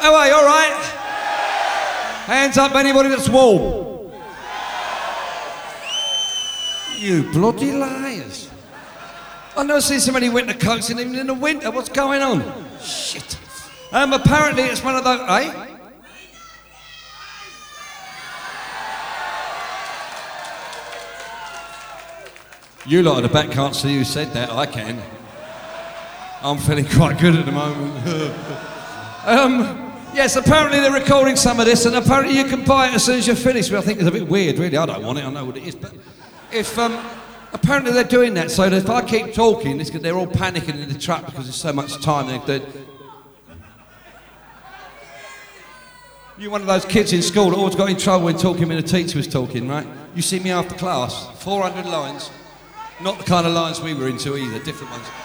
How are you, all right? Hands up, anybody that's warm. You bloody liars. I've never seen so many winter coats even in the winter. What's going on? Shit. Apparently it's one of those, eh? You lot at the back can't see who said that, I can. I'm feeling quite good at the moment. Yes, apparently they're recording some of this, and apparently you can buy it as soon as you're finished, but I think it's a bit weird, really. I don't want it, I know what it is, but if, apparently they're doing that, so that if I keep talking, they're all panicking in the truck because there's so much time. You're one of those kids in school that always got in trouble when talking when the teacher was talking, right? You see me after class, 400 lines. Not the kind of lines we were into either, different ones.